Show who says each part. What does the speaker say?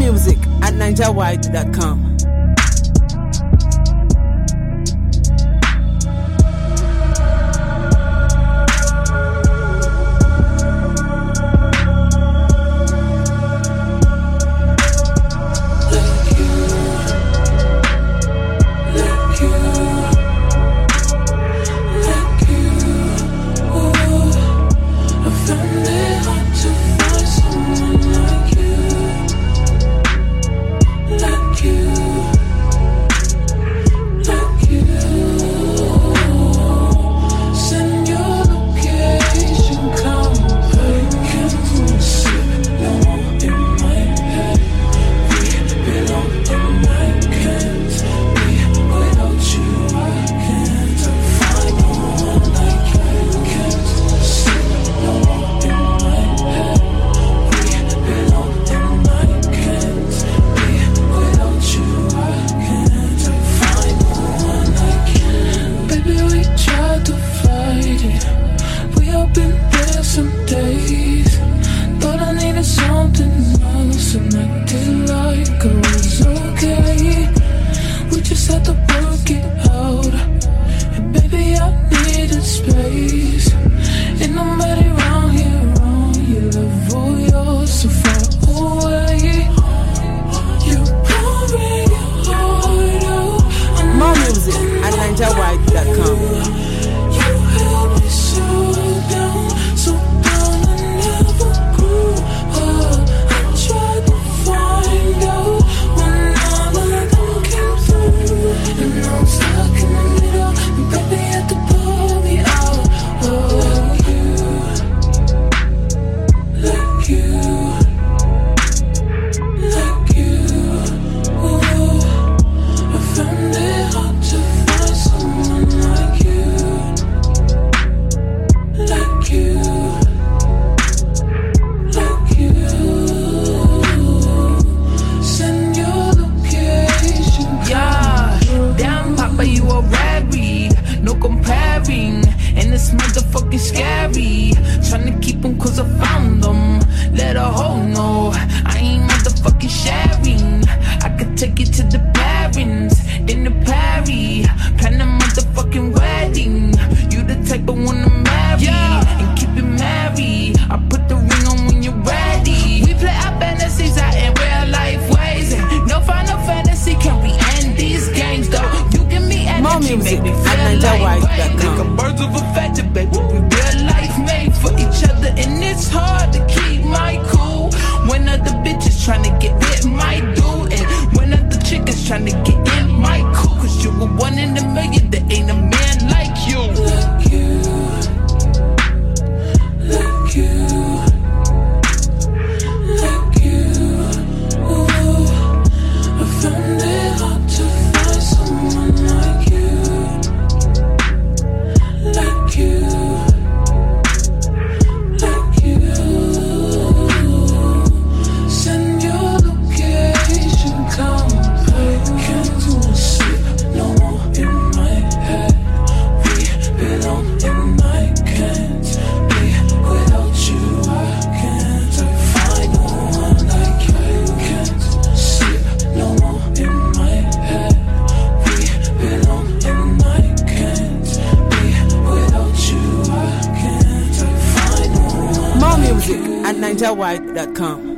Speaker 1: music at NigerWide.com.
Speaker 2: Music at NigerWide.com. Birds of a feather, baby. We real life made for each other, and it's hard to keep my cool when other bitches tryna get with my dude, and when other chickens tryna get in my cool. Cause you were one in a million, there ain't a man like you. Like you, like you.
Speaker 1: At NigerWide.com.